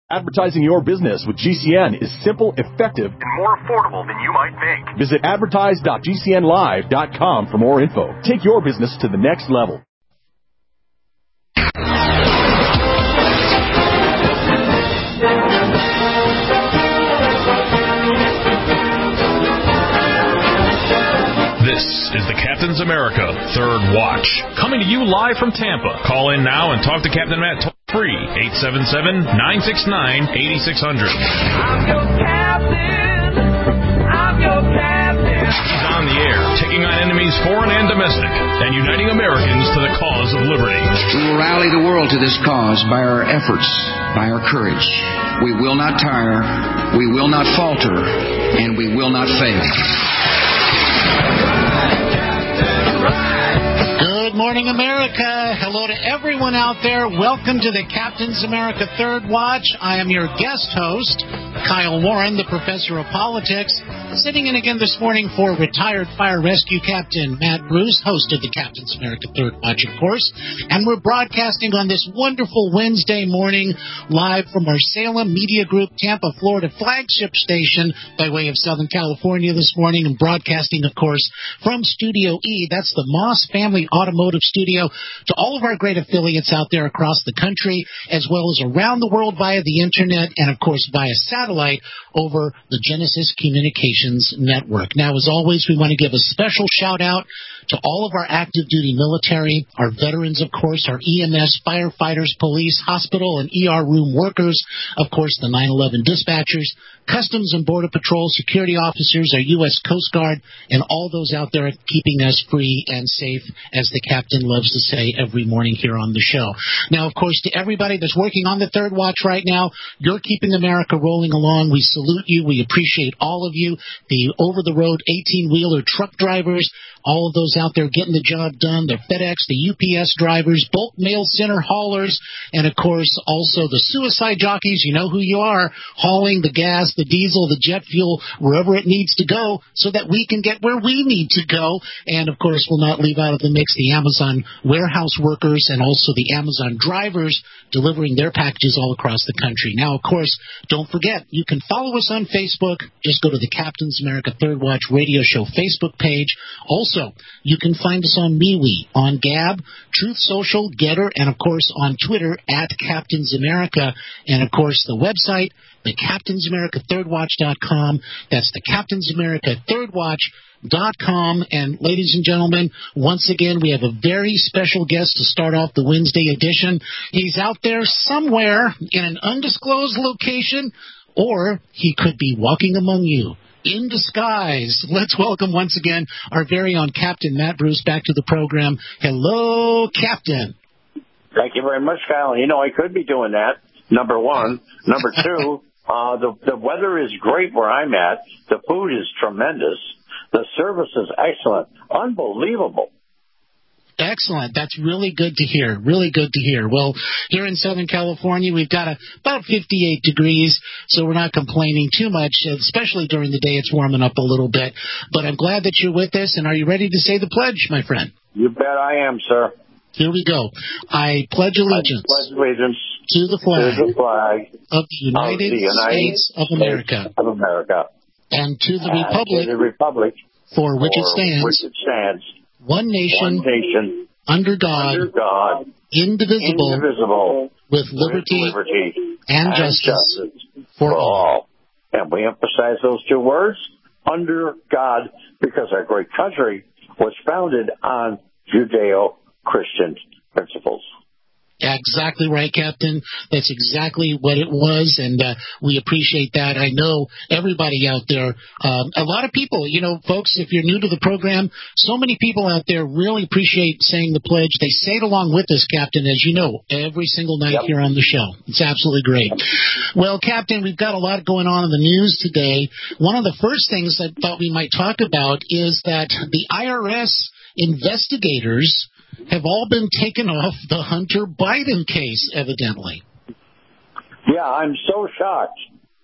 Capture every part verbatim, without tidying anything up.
Advertising your business with G C N is simple, effective, and more affordable than you might think. Visit advertise dot g c n live dot com for more info. Take your business to the next level. This is the Captain's America Third Watch, coming to you live from Tampa. Call in now and talk to Captain Matt toll free, eight seven seven, nine six nine, eight six zero zero. I'm your captain. I'm your captain. He's on the air, taking on enemies foreign and domestic, and uniting Americans to the cause of liberty. We will rally the world to this cause by our efforts, by our courage. We will not tire, we will not falter, and we will not fail. Good morning, America. Hello to everyone out there. Welcome to the Captain's America Third Watch. I am your guest host, Kyle Warren, the professor of politics, sitting in again this morning for retired fire rescue captain Matt Bruce, host of the Captain's America Third Watch, of course. And we're broadcasting on this wonderful Wednesday morning live from our Salem Media Group, Tampa, Florida flagship station by way of Southern California this morning, and broadcasting, of course, from Studio E. That's the Moss Family Automotive Studio, to all of our great affiliates out there across the country, as well as around the world via the internet and, of course, via satellite over the Genesis Communications Network. Now, as always, we want to give a special shout-out to all of our active duty military, our veterans, of course, our E M S, firefighters, police, hospital, and E R room workers, of course, the nine eleven dispatchers, Customs and Border Patrol security officers, our U S Coast Guard, and all those out there keeping us free and safe, as the captain loves to say every morning here on the show. Now, of course, to everybody that's working on the Third Watch right now, you're keeping America rolling along. We salute you. We appreciate all of you, the over-the-road eighteen-wheeler truck drivers, all of those out there getting the job done, the FedEx, the U P S drivers, bulk mail center haulers, and, of course, also the suicide jockeys. You know who you are, hauling the gas, the diesel, the jet fuel, wherever it needs to go so that we can get where we need to go. And, of course, we'll not leave out of the mix the Amazon warehouse workers and also the Amazon drivers delivering their packages all across the country. Now, of course, don't forget, you can follow us on Facebook. Just go to the Captain's America Third Watch Radio Show Facebook page. Also, you can find us on MeWe, on Gab, Truth Social, Getter, and, of course, on Twitter at Captain's America. And, of course, the website, the Captain's America Third Watch dot com. That's the Captain's America Third Watch dot com. And, ladies and gentlemen, once again, we have a very special guest to start off the Wednesday edition. He's out there somewhere in an undisclosed location, or he could be walking among you in disguise. Let's welcome once again our very own Captain Matt Bruce back to the program. Hello, Captain. Thank you very much, Kyle. You know, I could be doing that, number one. Number two, uh, the, the weather is great where I'm at. The food is tremendous. The service is excellent. Unbelievable. Excellent. That's really good to hear. Really good to hear. Well, here in Southern California, we've got a, about fifty-eight degrees, so we're not complaining too much, especially during the day. It's warming up a little bit. But I'm glad that you're with us, and are you ready to say the pledge, my friend? You bet I am, sir. Here we go. I pledge allegiance, I pledge allegiance to the flag, to the flag of the United, of the United States of America, States of America, and to the and republic, to the republic for which it stands, which it stands, one nation, one nation, under God, under God, indivisible, indivisible, with liberty, with liberty and, and justice, justice for, for all. all. And we emphasize those two words, under God, because our great country was founded on Judeo-Christian principles. Exactly right, Captain. That's exactly what it was, and uh, we appreciate that. I know everybody out there, um, a lot of people, you know, folks, if you're new to the program, so many people out there really appreciate saying the pledge. They say it along with us, Captain, as you know, every single night Yep. here on the show. It's absolutely great. Well, Captain, we've got a lot going on in the news today. One of the first things I thought we might talk about is that the I R S investigators have all been taken off the Hunter Biden case, evidently. Yeah, I'm so shocked.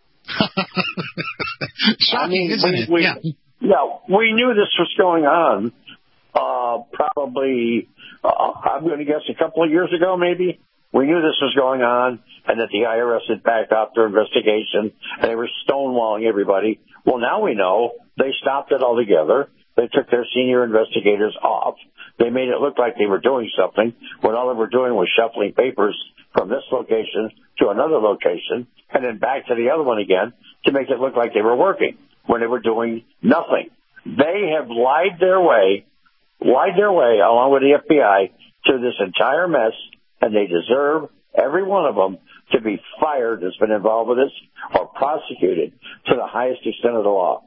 Shocking, I mean, isn't we, it? We, yeah. yeah, we knew this was going on uh, probably, uh, I'm going to guess, a couple of years ago, maybe. We knew this was going on and that the I R S had backed up their investigation and they were stonewalling everybody. Well, now we know they stopped it altogether. They took their senior investigators off. They made it look like they were doing something when all they were doing was shuffling papers from this location to another location and then back to the other one again to make it look like they were working when they were doing nothing. They have lied their way, lied their way along with the F B I through this entire mess, and they deserve, every one of them, to be fired that's been involved with this or prosecuted to the highest extent of the law.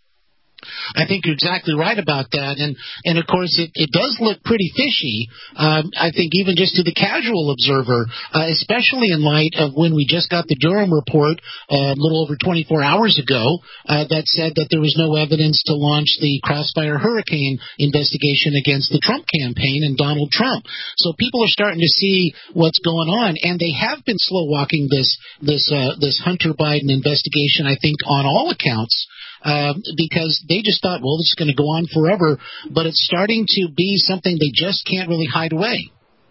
I think you're exactly right about that. And, and of course, it, it does look pretty fishy, um, I think, even just to the casual observer, uh, especially in light of when we just got the Durham report uh, a little over twenty-four hours ago uh, that said that there was no evidence to launch the Crossfire Hurricane investigation against the Trump campaign and Donald Trump. So people are starting to see what's going on, and they have been slow-walking this, this, uh, this Hunter Biden investigation, I think, on all accounts. Uh, because they just thought, well, this is going to go on forever, but it's starting to be something they just can't really hide away.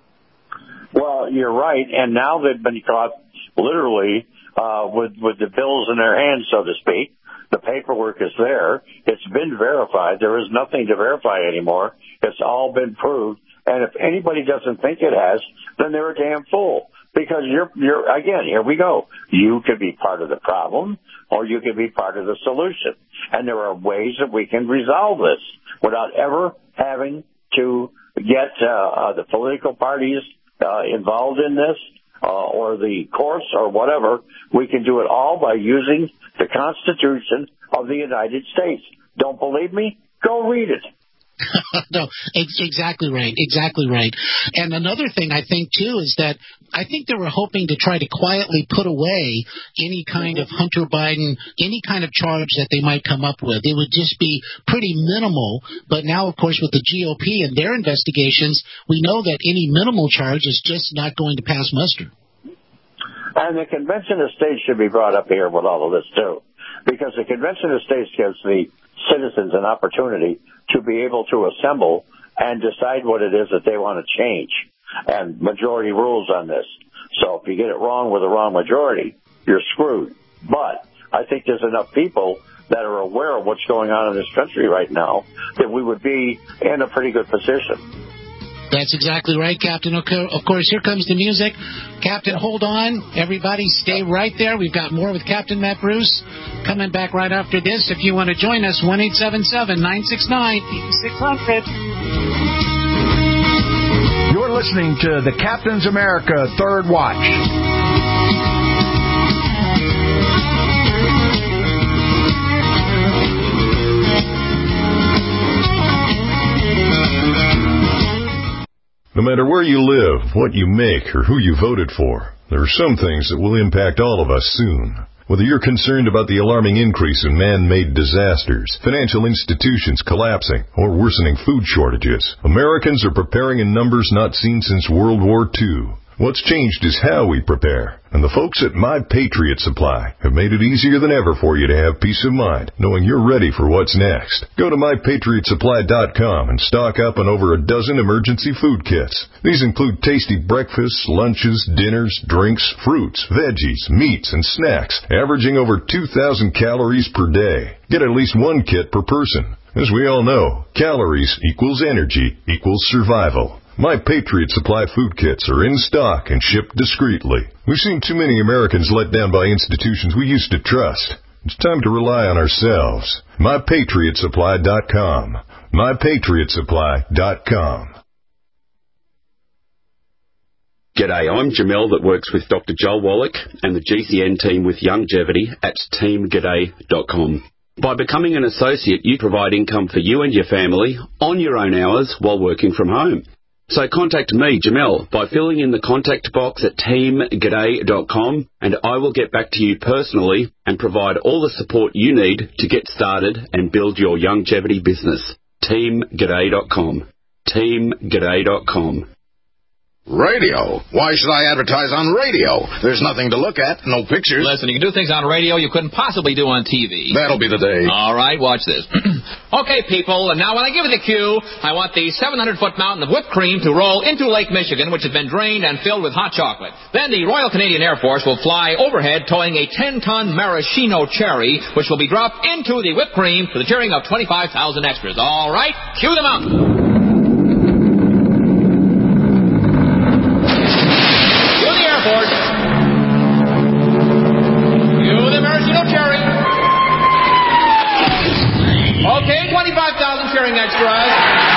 Well, you're right, and now they've been caught literally uh, with, with the bills in their hands, so to speak. The paperwork is there. It's been verified. There is nothing to verify anymore. It's all been proved, and if anybody doesn't think it has, then they're a damn fool. Because you're, you're, again, here we go. You could be part of the problem, or you could be part of the solution. And there are ways that we can resolve this without ever having to get uh, uh, the political parties uh, involved in this, uh, or the courts or whatever. We can do it all by using the Constitution of the United States. Don't believe me? Go read it. No, ex- exactly right, exactly right. And another thing I think, too, is that I think they were hoping to try to quietly put away any kind of Hunter Biden, any kind of charge that they might come up with. It would just be pretty minimal. But now, of course, with the G O P and their investigations, we know that any minimal charge is just not going to pass muster. And the Convention of States should be brought up here with all of this, too, because the Convention of States gives the citizens an opportunity to be able to assemble and decide what it is that they want to change, and majority rules on this. So if you get it wrong with the wrong majority, you're screwed. But I think there's enough people that are aware of what's going on in this country right now that we would be in a pretty good position. That's exactly right, Captain. Of course, here comes the music. Captain, hold on. Everybody stay right there. We've got more with Captain Matt Bruce coming back right after this. If you want to join us, one eight seven seven, nine six nine, eight six zero zero. You're listening to the Captain's America Third Watch. No matter where you live, what you make, or who you voted for, there are some things that will impact all of us soon. Whether you're concerned about the alarming increase in man-made disasters, financial institutions collapsing, or worsening food shortages, Americans are preparing in numbers not seen since World War Two. What's changed is how we prepare, and the folks at My Patriot Supply have made it easier than ever for you to have peace of mind, knowing you're ready for what's next. Go to my patriot supply dot com and stock up on over a dozen emergency food kits. These include tasty breakfasts, lunches, dinners, drinks, fruits, veggies, meats, and snacks, averaging over two thousand calories per day. Get at least one kit per person. As we all know, calories equals energy equals survival. My Patriot Supply food kits are in stock and shipped discreetly. We've seen too many Americans let down by institutions we used to trust. It's time to rely on ourselves. my patriot supply dot com. my patriot supply dot com. G'day, I'm Jamel that works with Doctor Joel Wallach and the G C N team with Longevity at team g'day dot com. By becoming an associate, you provide income for you and your family on your own hours while working from home. So contact me, Jamel, by filling in the contact box at team g'day dot com, and I will get back to you personally and provide all the support you need to get started and build your longevity business. team g'day dot com. team g'day dot com. Radio? Why should I advertise on radio? There's nothing to look at, no pictures. Listen, you can do things on radio you couldn't possibly do on T V. That'll be the day. All right, watch this. Okay, people, and now when I give you the cue, I want the seven hundred foot mountain of whipped cream to roll into Lake Michigan, which has been drained and filled with hot chocolate. Then the Royal Canadian Air Force will fly overhead towing a ten ton maraschino cherry, which will be dropped into the whipped cream to the cheering of twenty-five thousand extras. All right, cue the mountain. Okay, twenty-five thousand cheering extras.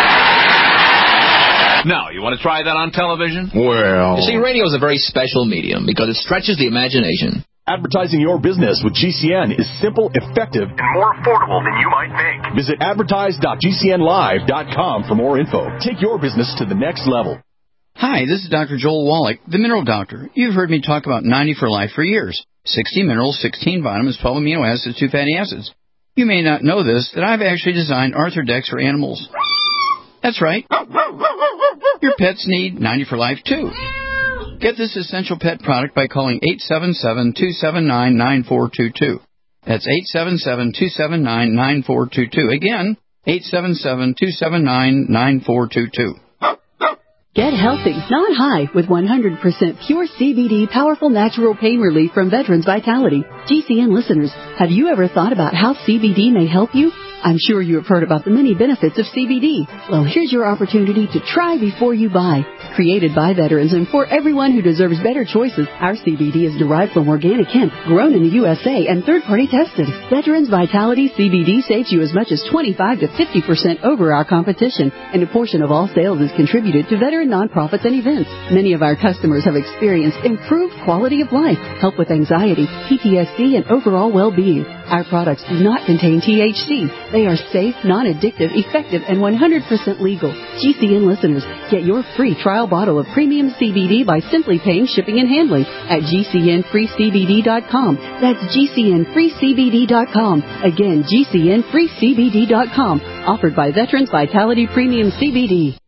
Now, you want to try that on television? Well... You see, radio is a very special medium because it stretches the imagination. Advertising your business with G C N is simple, effective, and more affordable than you might think. Visit advertise dot G C N live dot com for more info. Take your business to the next level. Hi, this is Doctor Joel Wallach, the Mineral Doctor. You've heard me talk about ninety for Life for years. sixty minerals, sixteen vitamins, twelve amino acids, two fatty acids. You may not know this, that I've actually designed Arthrodex for animals. That's right. Your pets need ninety for Life, too. Get this essential pet product by calling eight seven seven, two seven nine, nine four two two. That's eight seven seven, two seven nine, nine four two two. Again, eight seven seven, two seven nine, nine four two two. Get healthy, not high, with one hundred percent pure C B D powerful natural pain relief from Veterans Vitality. G C N listeners, have you ever thought about how C B D may help you? I'm sure you have heard about the many benefits of C B D. Well, here's your opportunity to try before you buy. Created by veterans and for everyone who deserves better choices, our C B D is derived from organic hemp, grown in the U S A, and third-party tested. Veterans Vitality C B D saves you as much as twenty-five to fifty percent over our competition, and a portion of all sales is contributed to veteran nonprofits and events. Many of our customers have experienced improved quality of life, help with anxiety, P T S D, and overall well-being. Our products do not contain T H C. They are safe, non-addictive, effective, and one hundred percent legal. G C N listeners, get your free trial bottle of premium C B D by simply paying shipping and handling at G C N free C B D dot com. That's G C N free C B D dot com. Again, G C N free C B D dot com. Offered by Veterans Vitality Premium C B D.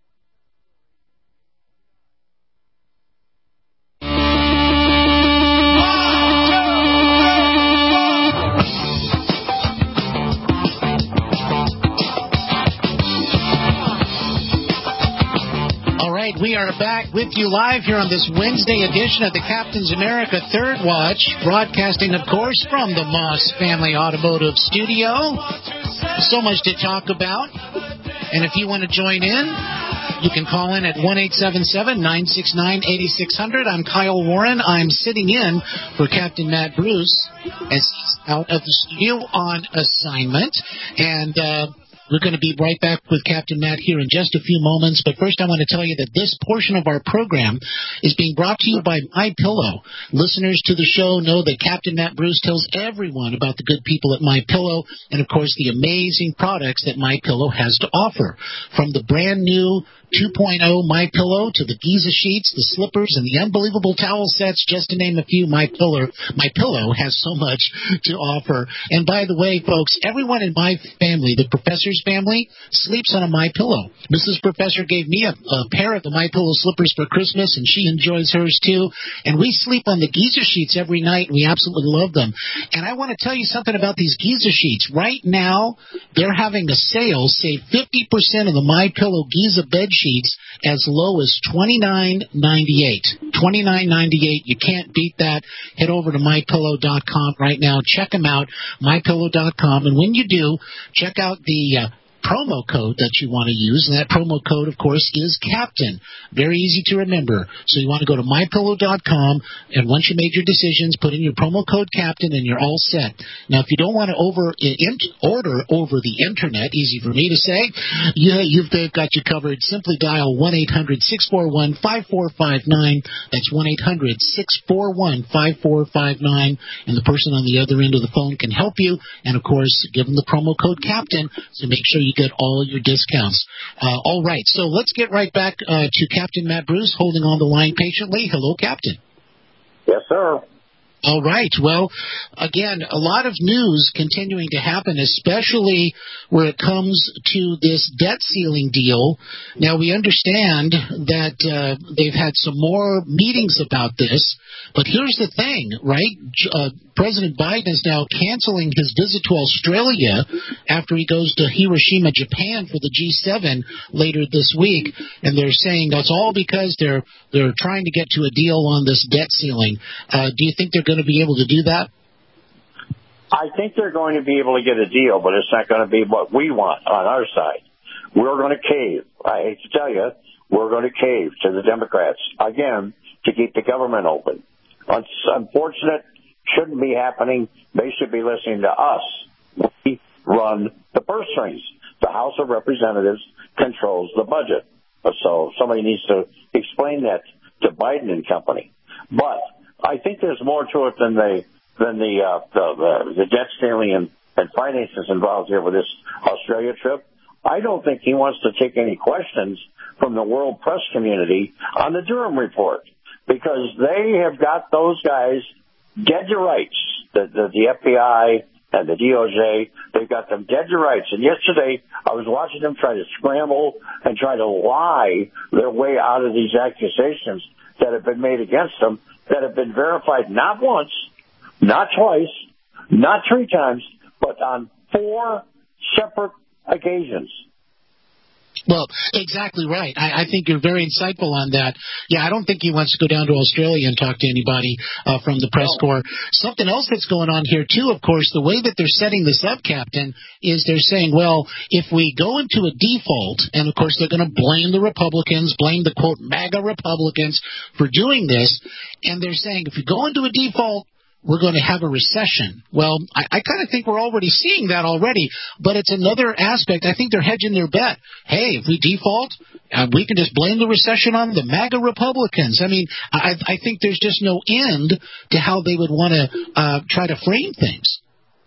We are back with you live here on this Wednesday edition of the Captain's America Third Watch, broadcasting, of course, from the Moss Family Automotive Studio. So much to talk about. And if you want to join in, you can call in at one eight seven seven, nine six nine, eight six zero zero. I'm Kyle Warren. I'm sitting in for Captain Matt Bruce as he's out of the studio on assignment. And, uh, we're going to be right back with Captain Matt here in just a few moments. But first, I want to tell you that this portion of our program is being brought to you by MyPillow. Listeners to the show know that Captain Matt Bruce tells everyone about the good people at MyPillow and, of course, the amazing products that MyPillow has to offer. From the brand new two point oh MyPillow to the Giza sheets, the slippers, and the unbelievable towel sets, just to name a few, MyPillow, MyPillow has so much to offer. And by the way, folks, everyone in my family, the professor's family, sleeps on a MyPillow. Missus Professor gave me a, a pair of the MyPillow slippers for Christmas, and she enjoys hers too. And we sleep on the Giza sheets every night, and we absolutely love them. And I want to tell you something about these Giza sheets. Right now, they're having a sale, save fifty percent of the MyPillow Giza bed sheets as low as twenty-nine ninety-eight. twenty-nine ninety-eight. You can't beat that. Head over to my pillow dot com right now. Check them out, my pillow dot com. And when you do, check out the uh, promo code that you want to use, and that promo code, of course, is CAPTAIN. Very easy to remember. So you want to go to my pillow dot com, and once you made your decisions, put in your promo code CAPTAIN, and you're all set. Now, if you don't want to over in, order over the Internet, easy for me to say, yeah, you've they've got you covered. Simply dial one eight hundred, six four one, five four five nine. That's one eight hundred, six four one, five four five nine, and the person on the other end of the phone can help you, and, of course, give them the promo code CAPTAIN, so make sure you get all your discounts. Uh, all right, so let's get right back uh, to Captain Matt Bruce, holding on the line patiently. Hello, Captain. Yes, sir. All right. Well, again, a lot of news continuing to happen, especially where it comes to this debt ceiling deal. Now, we understand that uh, they've had some more meetings about this, but here's the thing, right? Uh, President Biden is now canceling his visit to Australia after he goes to Hiroshima, Japan for the G seven later this week, and they're saying that's all because they're they're trying to get to a deal on this debt ceiling. Uh, do you think they're going to be able to do that? I think they're going to be able to get a deal, but it's not going to be what we want on our side. We're going to cave. I hate to tell you, we're going to cave to the Democrats, again, to keep the government open. It's unfortunate, shouldn't be happening. They should be listening to us. We run the purse strings. The House of Representatives controls the budget. So somebody needs to explain that to Biden and company. But I think there's more to it than the than the uh, the, the, the debt ceiling and, and finances involved here with this Australia trip. I don't think he wants to take any questions from the world press community on the Durham report, because they have got those guys dead to rights. The, the, the F B I and the D O J, they've got them dead to rights. And yesterday, I was watching them try to scramble and try to lie their way out of these accusations that have been made against them, that have been verified not once, not twice, not three times, but on four separate occasions. Well, exactly right. I, I think you're very insightful on that. Yeah, I don't think he wants to go down to Australia and talk to anybody uh, from the press corps. Something else that's going on here, too, of course, the way that they're setting this up, Captain, is they're saying, well, if we go into a default, and, of course, they're going to blame the Republicans, blame the, quote, MAGA Republicans for doing this, and they're saying if we go into a default, we're going to have a recession. Well, I, I kind of think we're already seeing that already, but it's another aspect. I think they're hedging their bet. Hey, if we default, uh, we can just blame the recession on the MAGA Republicans. I mean, I, I think there's just no end to how they would want to uh, try to frame things.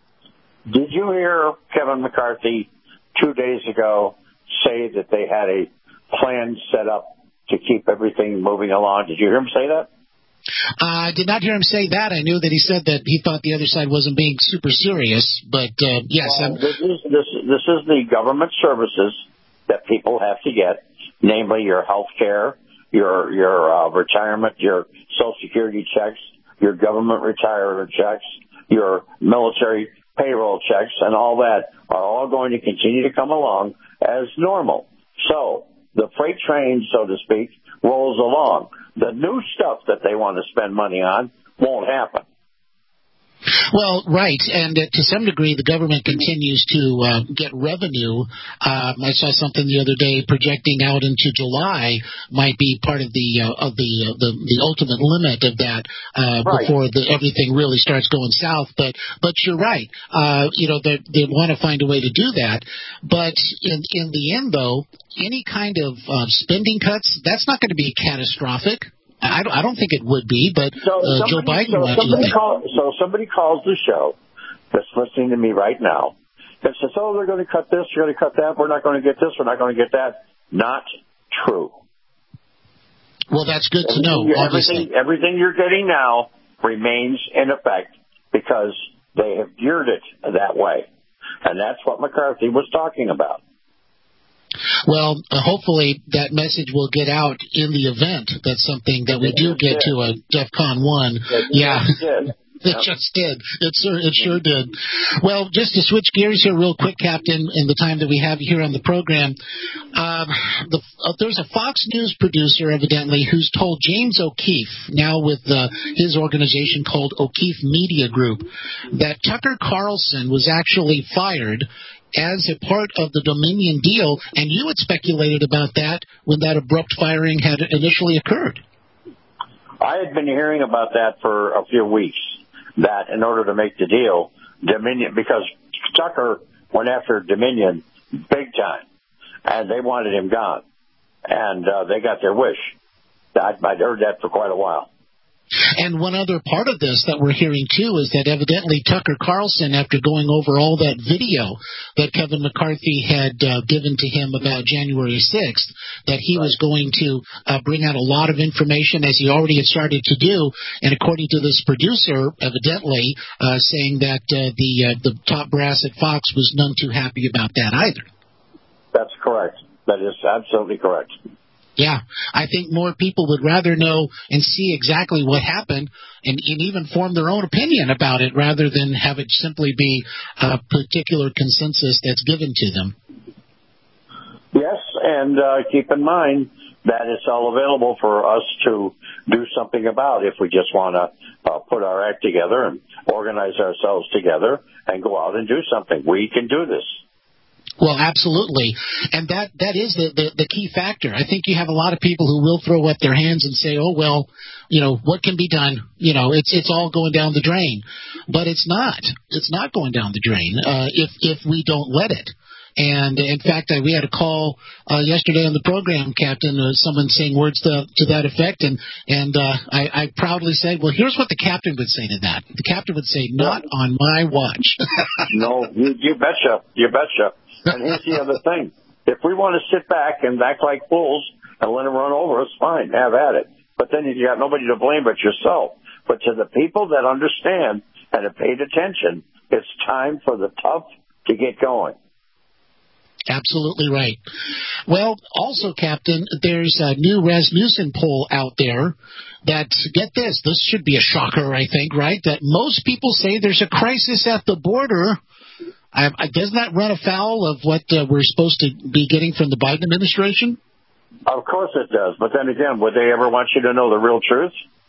Did you hear Kevin McCarthy two days ago say that they had a plan set up to keep everything moving along? Did you hear him say that? I uh, did not hear him say that. I knew that he said that he thought the other side wasn't being super serious, but uh, yes. Well, this is this, this is the government services that people have to get, namely your health care, your your uh, retirement, your Social Security checks, your government retirement checks, your military payroll checks, and all that are all going to continue to come along as normal. So the freight train, so to speak, rolls along. The new stuff that they want to spend money on won't happen. Well, right, and uh, to some degree, the government continues to uh, get revenue. Um, I saw something the other day projecting out into July might be part of the uh, of the, uh, the the ultimate limit of that uh, right. before the, everything really starts going south. But but you're right. Uh, you know, they they want to find a way to do that. But in in the end, though, any kind of uh, spending cuts, that's not going to be catastrophic. I don't, I don't think it would be, but so uh, somebody, Joe Biden so wants somebody to call, So somebody calls the show that's listening to me right now and says, oh, they're going to cut this, you're going to cut that, we're not going to get this, we're not going to get that. Not true. Well, that's good everything, to know, obviously. Everything, everything you're getting now remains in effect because they have geared it that way. And that's what McCarthy was talking about. Well, uh, hopefully that message will get out in the event. That's something that we do get to a DEFCON one. Yeah. It just did. It sure, it sure did. Well, just to switch gears here real quick, Captain, in the time that we have here on the program, um, the, uh, there's a Fox News producer, evidently, who's told James O'Keefe, now with uh, his organization called O'Keefe Media Group, that Tucker Carlson was actually fired as a part of the Dominion deal, and you had speculated about that when that abrupt firing had initially occurred. I had been hearing about that for a few weeks, that in order to make the deal, Dominion, because Tucker went after Dominion big time, and they wanted him gone, and uh, they got their wish. I'd, I'd heard that for quite a while. And one other part of this that we're hearing, too, is that evidently Tucker Carlson, after going over all that video that Kevin McCarthy had uh, given to him about January sixth, that he right. was going to uh, bring out a lot of information, as he already had started to do. And according to this producer, evidently, uh, saying that uh, the uh, the top brass at Fox was none too happy about that either. That's correct. That is absolutely correct. Yeah, I think more people would rather know and see exactly what happened and, and even form their own opinion about it rather than have it simply be a particular consensus that's given to them. Yes, and uh, keep in mind that it's all available for us to do something about if we just want to uh, put our act together and organize ourselves together and go out and do something. We can do this. Well, absolutely. And that, that is the, the, the key factor. I think you have a lot of people who will throw up their hands and say, oh, well, you know, what can be done? You know, it's it's all going down the drain. But it's not. It's not going down the drain uh, if, if we don't let it. And, in fact, uh, we had a call uh, yesterday on the program, Captain, uh, someone saying words to, to that effect, and, and uh, I, I proudly said, well, here's what the captain would say to that. The captain would say, not on my watch. No, you, you betcha. You betcha. And here's the other thing. If we want to sit back and act like fools and let them run over us, fine, have at it. But then you got nobody to blame but yourself. But to the people that understand and have paid attention, it's time for the tough to get going. Absolutely right. Well, also, Captain, there's a new Rasmussen poll out there that, get this, this should be a shocker, I think, right? That most people say there's a crisis at the border. I, I, doesn't that run afoul of what uh, we're supposed to be getting from the Biden administration? Of course it does. But then again, would they ever want you to know the real truth?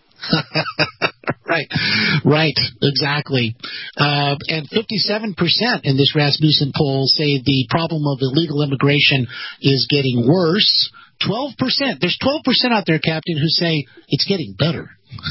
Right, right, exactly. Uh, and fifty-seven percent in this Rasmussen poll say the problem of illegal immigration is getting worse. twelve percent, there's twelve percent out there, Captain, who say it's getting better.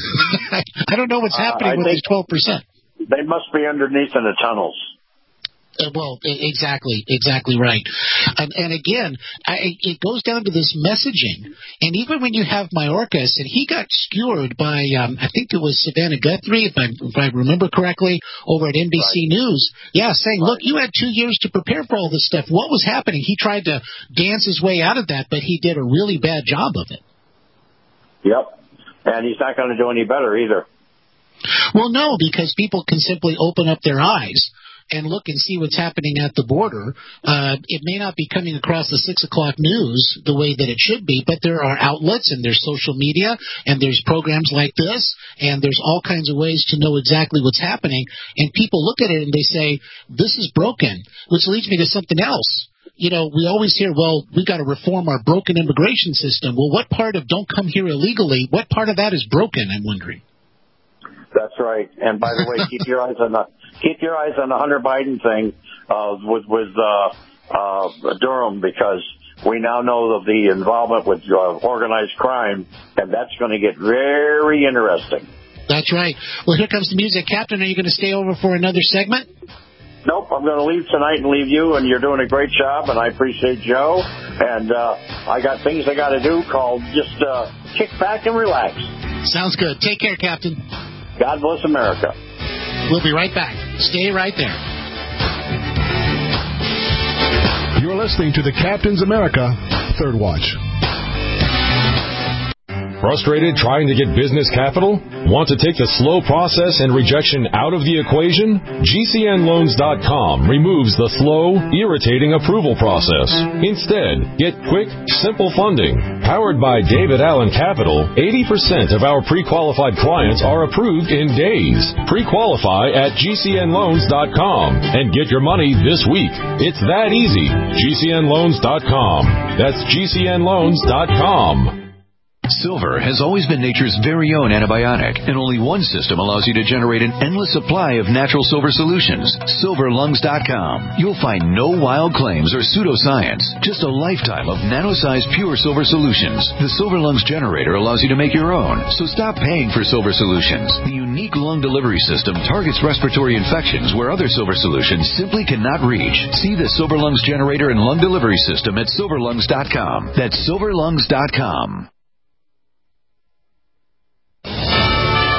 I don't know what's happening uh, with these twelve percent. They must be underneath in the tunnels. Uh, well, exactly, exactly right. And, and again, I, it goes down to this messaging. And even when you have Mayorkas, and he got skewered by, um, I think it was Savannah Guthrie, if I, if I remember correctly, over at N B C right. News, yeah, saying, right. look, you had two years to prepare for all this stuff. What was happening? He tried to dance his way out of that, but he did a really bad job of it. Yep, and he's not going to do any better either. Well, no, because people can simply open up their eyes and look and see what's happening at the border. Uh, it may not be coming across the six o'clock news the way that it should be, but there are outlets and there's social media and there's programs like this and there's all kinds of ways to know exactly what's happening. And people look at it and they say, this is broken, which leads me to something else. You know, we always hear, well, we got to reform our broken immigration system. Well, what part of don't come here illegally, what part of that is broken, I'm wondering? That's right. And by the way, keep your eyes on the keep your eyes on the Hunter Biden thing uh, with with uh, uh, Durham, because we now know of the involvement with uh, organized crime, and that's going to get very interesting. That's right. Well, here comes the music, Captain. Are you going to stay over for another segment? Nope, I'm going to leave tonight and leave you, and you're doing a great job, and I appreciate Joe. And uh, I got things I got to do called just uh, kick back and relax. Sounds good. Take care, Captain. God bless America. We'll be right back. Stay right there. You're listening to the Captain's America Third Watch. Frustrated trying to get business capital? Want to take the slow process and rejection out of the equation? G C N loans dot com removes the slow, irritating approval process. Instead, get quick, simple funding. Powered by David Allen Capital, eighty percent of our pre-qualified clients are approved in days. Pre-qualify at G C N loans dot com and get your money this week. It's that easy. G C N loans dot com. That's G C N loans dot com. Silver has always been nature's very own antibiotic, and only one system allows you to generate an endless supply of natural silver solutions. Silver Lungs dot com. You'll find no wild claims or pseudoscience, just a lifetime of nano-sized pure silver solutions. The Silver Lungs generator allows you to make your own, so stop paying for silver solutions. The unique lung delivery system targets respiratory infections where other silver solutions simply cannot reach. See the Silver Lungs generator and lung delivery system at Silver Lungs dot com. That's Silver Lungs dot com.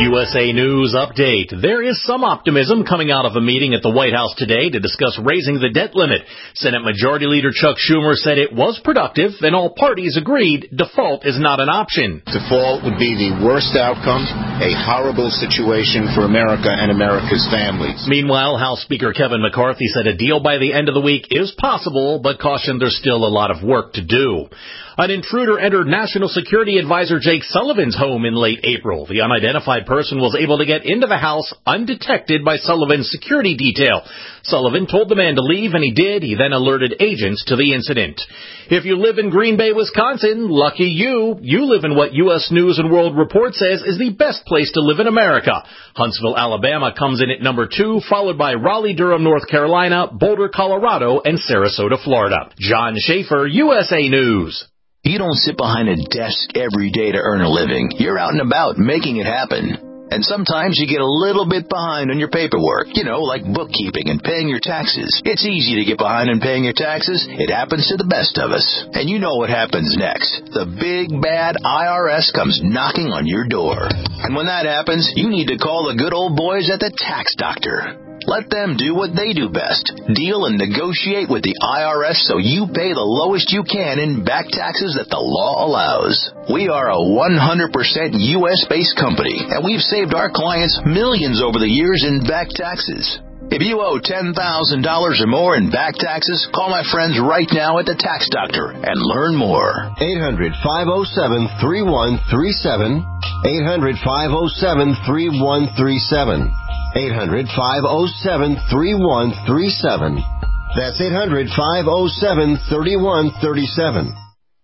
U S A News Update. There is some optimism coming out of a meeting at the White House today to discuss raising the debt limit. Senate Majority Leader Chuck Schumer said it was productive, and all parties agreed default is not an option. Default would be the worst outcome, a horrible situation for America and America's families. Meanwhile, House Speaker Kevin McCarthy said a deal by the end of the week is possible, but cautioned there's still a lot of work to do. An intruder entered National Security Advisor Jake Sullivan's home in late April. The unidentified person was able to get into the house undetected by Sullivan's security detail. Sullivan told the man to leave, and he did. He then alerted agents to the incident. If you live in Green Bay, Wisconsin, lucky you. You live in what U S News and World Report says is the best place to live in America. Huntsville, Alabama comes in at number two, followed by Raleigh, Durham, North Carolina, Boulder, Colorado, and Sarasota, Florida. John Schaefer, U S A News. You don't sit behind a desk every day to earn a living. You're out and about making it happen. And sometimes you get a little bit behind on your paperwork, you know, like bookkeeping and paying your taxes. It's easy to get behind on paying your taxes. It happens to the best of us. And you know what happens next. The big, bad I R S comes knocking on your door. And when that happens, you need to call the good old boys at the Tax Doctor. Let them do what they do best. Deal and negotiate with the I R S so you pay the lowest you can in back taxes that the law allows. We are a one hundred percent U S-based company, and we've saved our clients millions over the years in back taxes. If you owe ten thousand dollars or more in back taxes, call my friends right now at the Tax Doctor and learn more. eight hundred, five oh seven, three one three seven. eight hundred, five oh seven, three one three seven. eight hundred, five oh seven, three one three seven. That's eight hundred, five oh seven, three one three seven.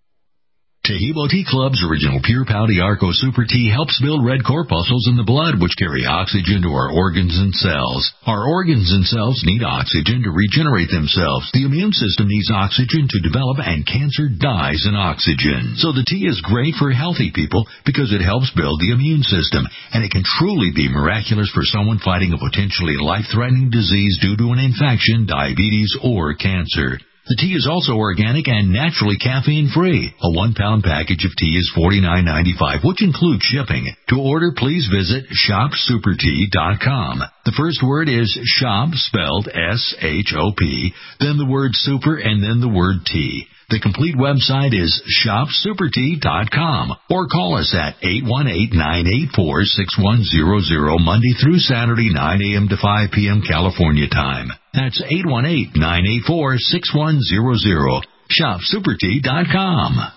Tahibo Tea Club's original Pure Pouty Arco Super Tea helps build red corpuscles in the blood, which carry oxygen to our organs and cells. Our organs and cells need oxygen to regenerate themselves. The immune system needs oxygen to develop, and cancer dies in oxygen. So the tea is great for healthy people because it helps build the immune system, and it can truly be miraculous for someone fighting a potentially life-threatening disease due to an infection, diabetes, or cancer. The tea is also organic and naturally caffeine-free. A one-pound package of tea is forty-nine ninety-five, which includes shipping. To order, please visit shop super tea dot com. The first word is shop, spelled S H O P, then the word super, and then the word tea. The complete website is shop super tea dot com, or call us at eight one eight, nine eight four, six one zero zero Monday through Saturday, nine a.m. to five p.m. California time. That's eight one eight, nine eight four, six one zero zero. shop super tea dot com.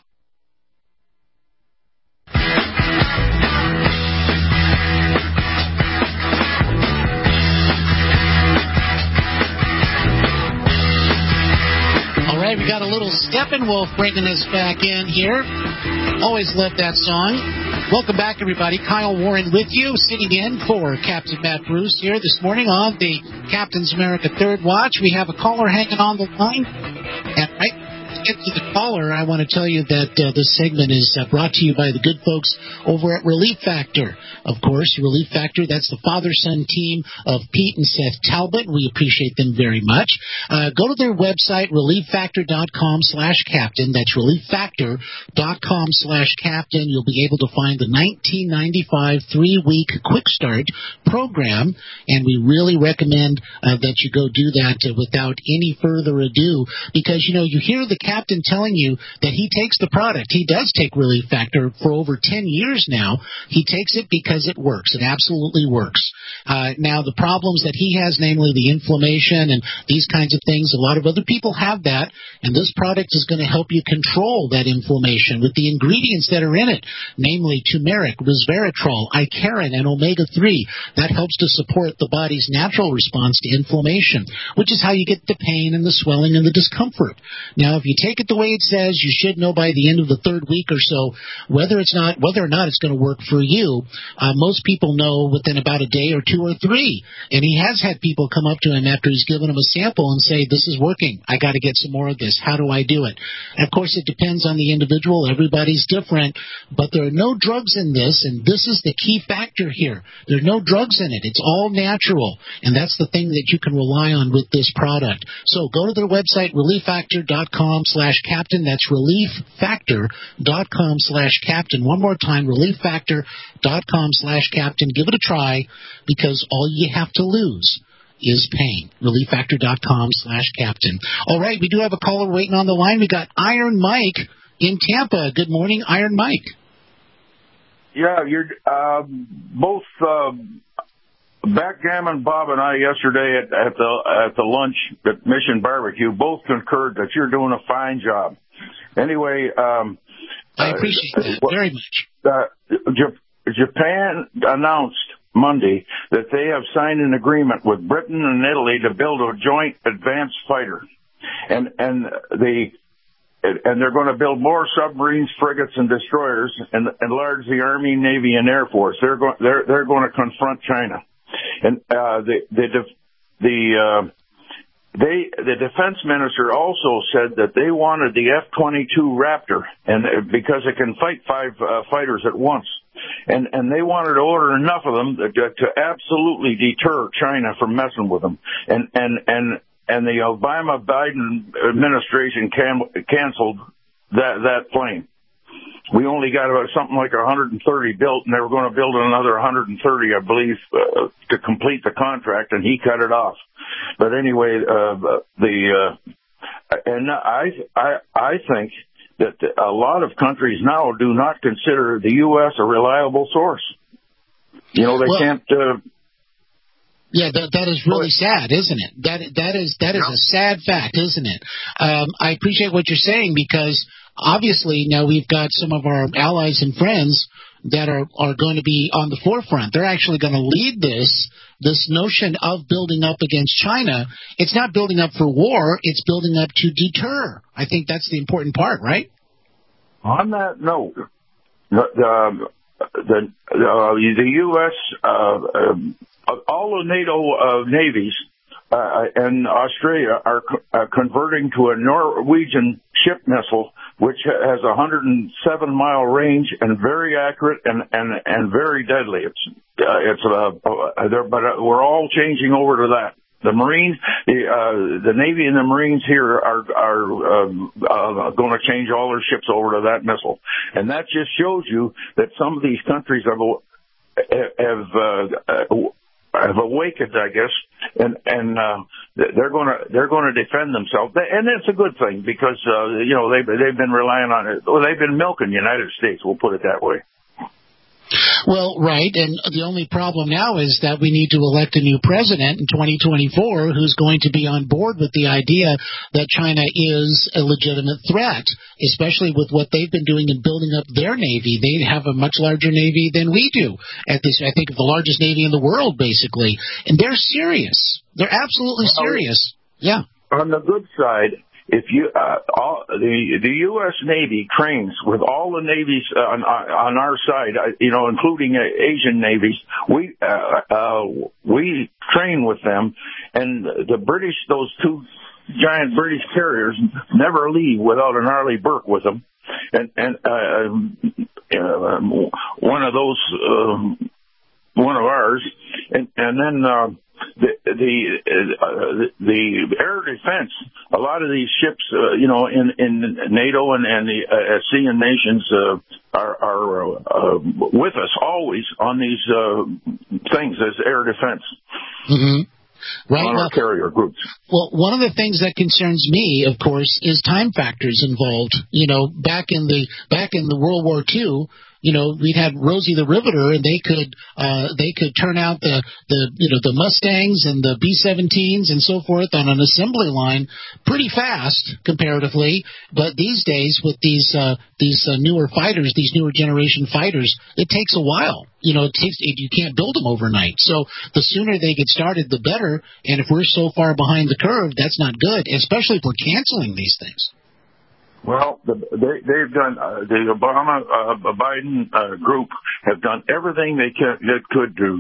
We got a little Steppenwolf bringing us back in here. Always love that song. Welcome back, everybody. Kyle Warren with you, sitting in for Captain Matt Bruce here this morning on the Captain's America Third Watch. We have a caller hanging on the line. And right to get to the caller, I want to tell you that uh, this segment is uh, brought to you by the good folks over at Relief Factor. Of course, Relief Factor, that's the father-son team of Pete and Seth Talbot. We appreciate them very much. Uh, go to their website, relief factor dot com slash captain. That's relief factor dot com slash captain. You'll be able to find the nineteen ninety-five three-week quick start program, and we really recommend uh, that you go do that uh, without any further ado, because, you know, you hear the captain telling you that he takes the product. He does take Relief Factor for over ten years now. He takes it because it works. It absolutely works. Uh, now, the problems that he has, namely the inflammation and these kinds of things, a lot of other people have that, and this product is going to help you control that inflammation with the ingredients that are in it, namely turmeric, resveratrol, icariin, and omega three. That helps to support the body's natural response to inflammation, which is how you get the pain and the swelling and the discomfort. Now, if you take it the way it says, you should know by the end of the third week or so whether it's not whether or not it's going to work for you. Uh, most people know within about a day or two or three, and he has had people come up to him after he's given them a sample and say, "This is working. I got to get some more of this. How do I do it?" And of course, it depends on the individual. Everybody's different, but there are no drugs in this, and this is the key factor here. There are no drugs in it. It's all natural, and that's the thing that you can rely on with this product. So go to their website, relief factor dot com slash captain. captain. That's relieffactor.com slash captain. One more time, relieffactor.com slash captain. Give it a try, because all you have to lose is pain. relieffactor.com slash captain. All right, we do have a caller waiting on the line. We got Iron Mike in Tampa. Good morning, Iron Mike. Yeah, you're uh, both uh, Backgammon Bob and I yesterday at, at the at the lunch at Mission Barbecue both concurred that you're doing a fine job. Anyway, um, I appreciate uh, that very much. Uh, Japan announced Monday that they have signed an agreement with Britain and Italy to build a joint advanced fighter, and and the and they're going to build more submarines, frigates, and destroyers, and enlarge the Army, Navy, and Air Force. They're going they're they're going to confront China, and uh, the the the uh, they the defense minister also said that they wanted the F twenty-two Raptor, and because it can fight five uh, fighters at once. And and they wanted to order enough of them to, to absolutely deter China from messing with them. And and and and the Obama-Biden administration can, canceled that that plane. We only got about something like one hundred thirty built, and they were going to build another one hundred thirty, I believe, uh, to complete the contract, and he cut it off. But anyway, uh, the uh, and I I I think that a lot of countries now do not consider the U S a reliable source. You know, they well, can't. Uh, yeah, that that is really sad, isn't it? That that is that is yeah. a sad fact, isn't it? Um, I appreciate what you're saying, because obviously now we've got some of our allies and friends that are are going to be on the forefront. They're actually going to lead this. This notion of building up against China, it's not building up for war, it's building up to deter. I think that's the important part, right? On that note, the the, the, uh, the U S, uh, um, all the NATO uh, navies uh, and Australia are co- uh, converting to a Norwegian ship missile, which has a one hundred seven mile range and very accurate and, and, and very deadly. It's, uh, it's, uh, uh, there, but uh, we're all changing over to that. The Marines, the, uh, the Navy and the Marines here are, are, um, uh, going to change all their ships over to that missile. And that just shows you that some of these countries have, have, uh, have awakened, I guess, and, and, uh, they're gonna, they're gonna defend themselves. And it's a good thing, because, uh, you know, they've, they've been relying on it. Well, they've been milking the United States, we'll put it that way. Well, right, and the only problem now is that we need to elect a new president in twenty twenty-four who's going to be on board with the idea that China is a legitimate threat, especially with what they've been doing in building up their Navy. They have a much larger Navy than we do. At this, I think, the largest Navy in the world, basically. And they're serious. They're absolutely serious. Yeah. On the good side, if you uh, all, the the U S Navy trains with all the navies uh, on on our side, uh, you know, including uh, Asian navies. We uh, uh, we train with them, and the British, those two giant British carriers, never leave without an Arleigh Burke with them, and and uh, uh, one of those, uh, one of ours, and and then. Uh, The the, uh, the air defense. A lot of these ships, uh, you know, in, in NATO and, and the uh, ASEAN nations uh, are, are uh, with us always on these uh, things as air defense. Mm-hmm. Right. On our well, carrier groups. Well, one of the things that concerns me, of course, is time factors involved. You know, back in the back in the World War Two. You know, we'd had Rosie the Riveter, and they could uh, they could turn out the, the you know the Mustangs and the B seventeens and so forth on an assembly line pretty fast comparatively. But these days, with these uh, these uh, newer fighters, these newer generation fighters, it takes a while. You know, it takes you can't build them overnight. So the sooner they get started, the better. And if we're so far behind the curve, that's not good, especially if we're canceling these things. Well, the, they, they've done, uh, the Obama, uh, Biden, uh, group have done everything they can, that could to,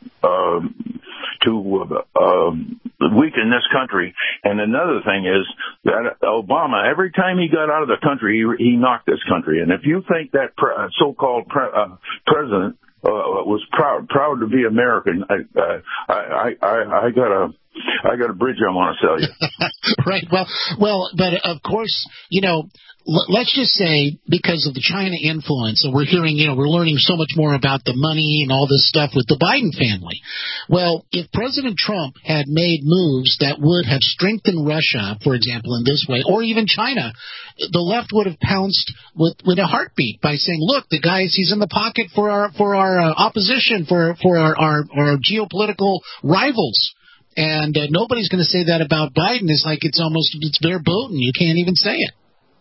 um, to, uh, um, weaken this country. And another thing is that Obama, every time he got out of the country, he, he knocked this country. And if you think that pre- so-called pre- uh, president, uh, was proud, proud to be American, I, I, I, I, I gotta, I got a bridge I want to sell you. Right. Well, well, but of course, you know, l- let's just say because of the China influence, and we're hearing, you know, we're learning so much more about the money and all this stuff with the Biden family. Well, if President Trump had made moves that would have strengthened Russia, for example, in this way, or even China, the left would have pounced with, with a heartbeat by saying, look, the guy's, he's in the pocket for our, for our uh, opposition, for, for our, our, our geopolitical rivals. And uh, nobody's going to say that about Biden. It's like it's almost, it's verboten. You can't even say it.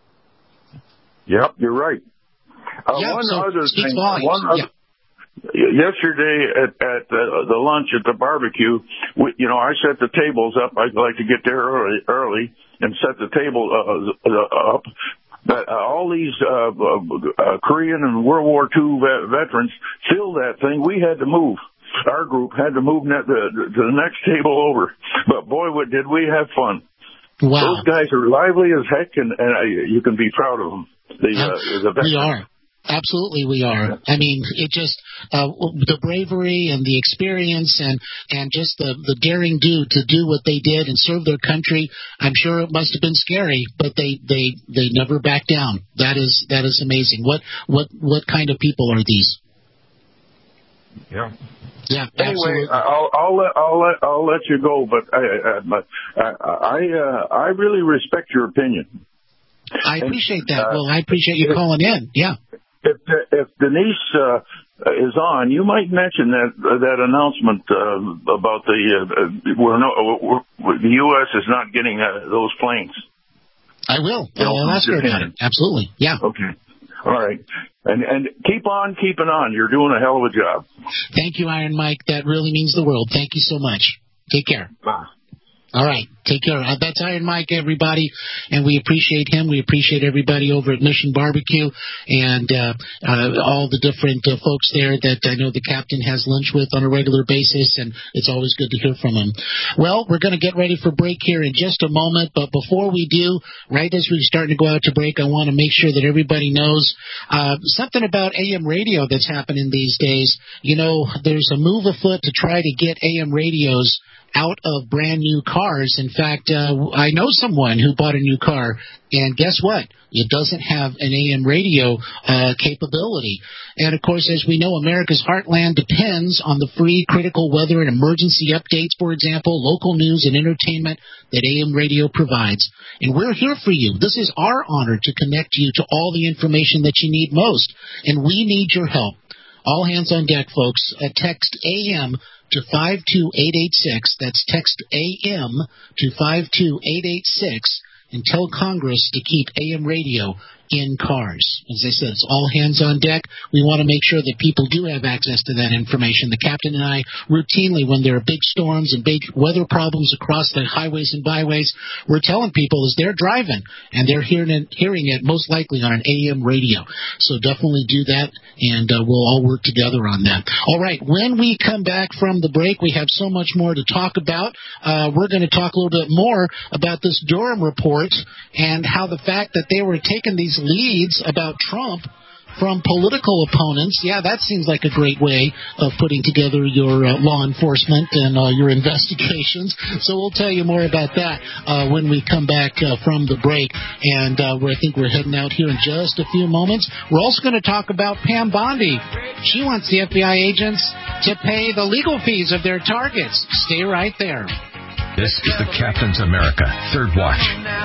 Yep, you're right. Uh, yeah, one so other thing. Volumes. One other, yeah. Yesterday at, at the, the lunch at the barbecue, we, you know, I set the tables up. I like to get there early, early and set the table uh, up. But uh, all these uh, uh, Korean and World War Two vet- veterans filled that thing. We had to move. Our group had to move ne- the, to the next table over. But boy, what did we have fun. Wow. Those guys are lively as heck, and, and uh, you can be proud of them. The, uh, the we are. Absolutely, we are. I mean, it just uh, the bravery and the experience and, and just the, the daring do to do what they did and serve their country. I'm sure it must have been scary, but they, they, they never backed down. That is that is amazing. What what what kind of people are these? Yeah. Yeah. Anyway, I'll, I'll let I'll let I'll let you go, but I I I, uh, I really respect your opinion. I appreciate that. Uh, well, I appreciate you calling in. Yeah. If if Denise uh, is on, you might mention that uh, that announcement uh, about the uh, we're no we're, the U S is not getting uh, those planes. I will. I'll ask her about it. Absolutely. Yeah. Okay. All right. And and keep on keeping on. You're doing a hell of a job. Thank you, Iron Mike. That really means the world. Thank you so much. Take care. Bye. All right. Take care. Uh, that's Iron Mike, everybody, and we appreciate him. We appreciate everybody over at Mission Barbecue and uh, uh, all the different uh, folks there that I know the captain has lunch with on a regular basis, and it's always good to hear from him. Well, we're going to get ready for break here in just a moment, but before we do, right as we're starting to go out to break, I want to make sure that everybody knows uh, something about A M radio that's happening these days. You know, there's a move afoot to try to get A M radios out of brand new cars. In fact, uh, I know someone who bought a new car, and guess what? It doesn't have an A M radio uh, capability. And, of course, as we know, America's heartland depends on the free critical weather and emergency updates, for example, local news and entertainment that A M radio provides. And we're here for you. This is our honor to connect you to all the information that you need most, and we need your help. All hands on deck, folks. Uh, text A M to five two eight eight six. That's text A M to five two eight eight six and tell Congress to keep A M radio in cars. As I said, it's all hands on deck. We want to make sure that people do have access to that information. The captain and I routinely, when there are big storms and big weather problems across the highways and byways, we're telling people as they're driving and they're hearing it, hearing it most likely on an A M radio. So definitely do that, and uh, we'll all work together on that. All right, when we come back from the break, we have so much more to talk about. Uh, we're going to talk a little bit more about this Durham report and how the fact that they were taking these leads about Trump from political opponents. Yeah, that seems like a great way of putting together your uh, law enforcement and uh, your investigations. So we'll tell you more about that uh, when we come back uh, from the break. And uh, I think we're heading out here in just a few moments. We're also going to talk about Pam Bondi. She wants the F B I agents to pay the legal fees of their targets. Stay right there. This is the Captain's America Third Watch.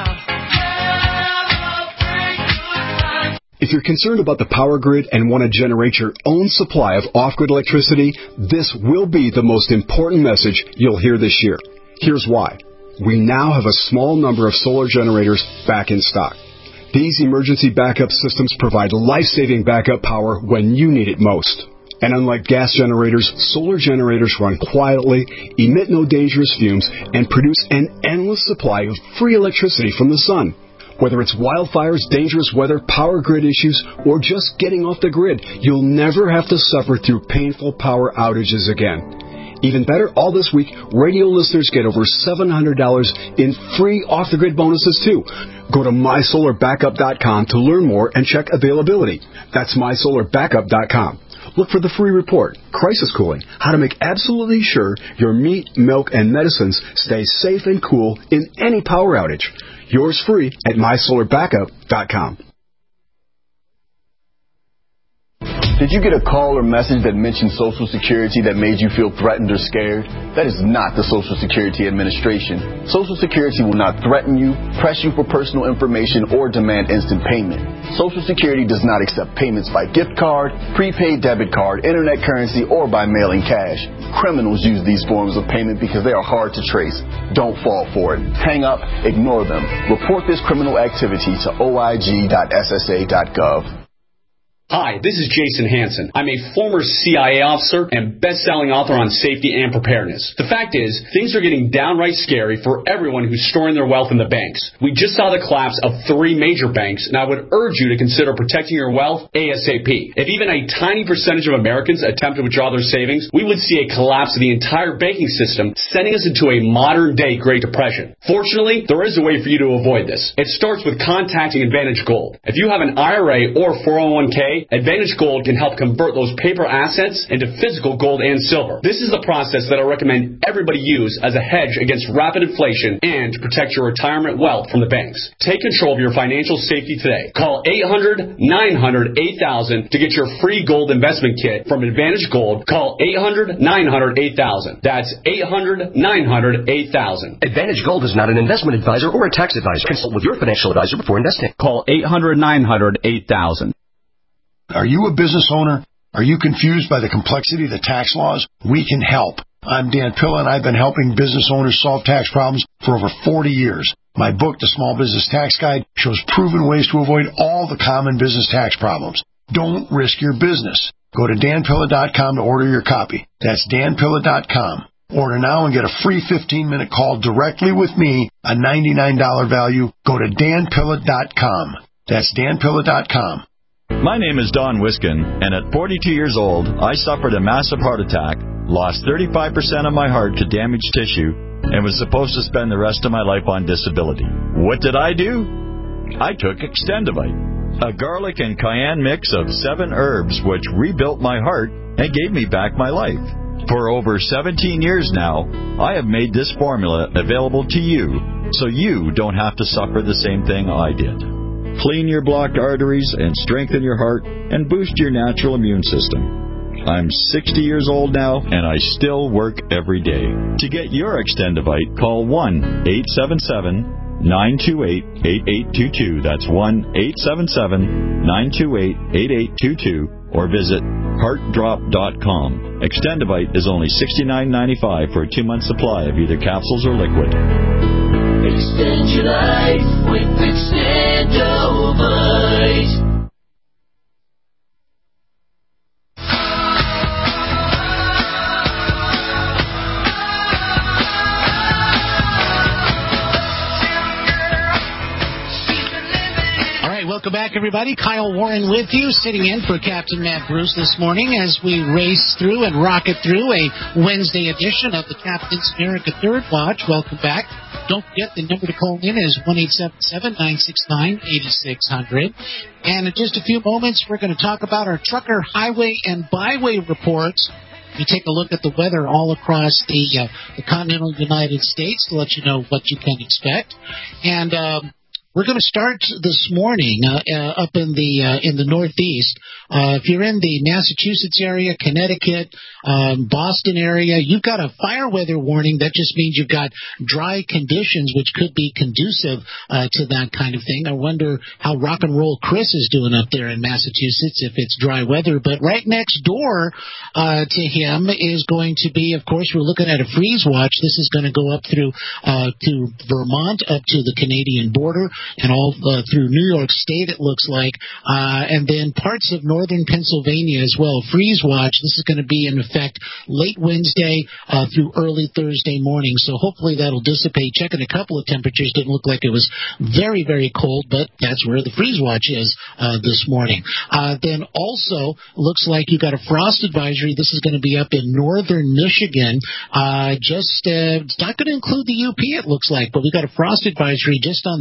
If you're concerned about the power grid and want to generate your own supply of off-grid electricity, this will be the most important message you'll hear this year. Here's why. We now have a small number of solar generators back in stock. These emergency backup systems provide life-saving backup power when you need it most. And unlike gas generators, solar generators run quietly, emit no dangerous fumes, and produce an endless supply of free electricity from the sun. Whether it's wildfires, dangerous weather, power grid issues, or just getting off the grid, you'll never have to suffer through painful power outages again. Even better, all this week, radio listeners get over seven hundred dollars in free off-the-grid bonuses, too. Go to my solar backup dot com to learn more and check availability. That's my solar backup dot com. look for the free report, Crisis Cooling, how to make absolutely sure your meat, milk, and medicines stay safe and cool in any power outage. Yours free at my solar backup dot com. Did you get a call or message that mentioned Social Security that made you feel threatened or scared? That is not the Social Security Administration. Social Security will not threaten you, press you for personal information, or demand instant payment. Social Security does not accept payments by gift card, prepaid debit card, internet currency, or by mailing cash. Criminals use these forms of payment because they are hard to trace. Don't fall for it. Hang up, ignore them. Report this criminal activity to O I G dot S S A dot gov. Hi, this is Jason Hansen. I'm a former C I A officer and best-selling author on safety and preparedness. The fact is, things are getting downright scary for everyone who's storing their wealth in the banks. We just saw the collapse of three major banks, and I would urge you to consider protecting your wealth ASAP. If even a tiny percentage of Americans attempt to withdraw their savings, we would see a collapse of the entire banking system, sending us into a modern-day Great Depression. Fortunately, there is a way for you to avoid this. It starts with contacting Advantage Gold. If you have an I R A or four oh one k, Advantage Gold can help convert those paper assets into physical gold and silver. This is the process that I recommend everybody use as a hedge against rapid inflation and to protect your retirement wealth from the banks. Take control of your financial safety today. Call eight hundred, nine hundred, eight thousand to get your free gold investment kit from Advantage Gold. Call eight hundred, nine hundred, eight thousand. That's eight hundred, nine hundred, eight thousand. Advantage Gold is not an investment advisor or a tax advisor. Consult with your financial advisor before investing. Call eight hundred, nine hundred, eight thousand. Are you a business owner? Are you confused by the complexity of the tax laws? We can help. I'm Dan Pilla, and I've been helping business owners solve tax problems for over forty years. My book, The Small Business Tax Guide, shows proven ways to avoid all the common business tax problems. Don't risk your business. Go to dan pilla dot com to order your copy. That's dan pilla dot com. Order now and get a free fifteen-minute call directly with me, a ninety-nine dollars value. Go to dan pilla dot com. That's dan pilla dot com. My name is Don Wiskin, and at forty-two years old, I suffered a massive heart attack, lost thirty-five percent of my heart to damaged tissue, and was supposed to spend the rest of my life on disability. What did I do? I took Extendivite, a garlic and cayenne mix of seven herbs which rebuilt my heart and gave me back my life. For over seventeen years now, I have made this formula available to you, so you don't have to suffer the same thing I did. Clean your blocked arteries and strengthen your heart and boost your natural immune system. I'm sixty years old now, and I still work every day. To get your Extendivite, call one eight seven seven, nine two eight, eight eight two two. That's one eight seven seven, nine two eight, eight eight two two, or visit heart drop dot com. Extendivite is only sixty-nine ninety-five for a two-month supply of either capsules or liquid. Extend your life with Extendovite. Welcome back, everybody. Kyle Warren with you, sitting in for Captain Matt Bruce this morning as we race through and rocket through a Wednesday edition of the Captain's America Third Watch. Welcome back. Don't forget the number to call in is one eight seven seven, nine six nine, eight six zero zero. And in just a few moments, we're going to talk about our trucker, highway, and byway reports. We take a look at the weather all across the, uh, the continental United States to let you know what you can expect. And um, we're going to start this morning uh, uh, up in the uh, in the Northeast. Uh, if you're in the Massachusetts area, Connecticut, um, Boston area, you've got a fire weather warning. That just means you've got dry conditions, which could be conducive uh, to that kind of thing. I wonder how Rock and Roll Chris is doing up there in Massachusetts if it's dry weather. But right next door uh, to him is going to be, of course, we're looking at a freeze watch. This is going to go up through uh, to Vermont, up to the Canadian border, and all uh, through New York State, it looks like, uh, and then parts of northern Pennsylvania as well. Freeze watch, this is going to be in effect late Wednesday uh, through early Thursday morning, so hopefully that'll dissipate. Checking a couple of temperatures, didn't look like it was very, very cold, but that's where the freeze watch is uh, this morning. Uh, then also, looks like you got a frost advisory. This is going to be up in northern Michigan. Uh, just, uh, it's not going to include the U P, it looks like, but we got a frost advisory just on the very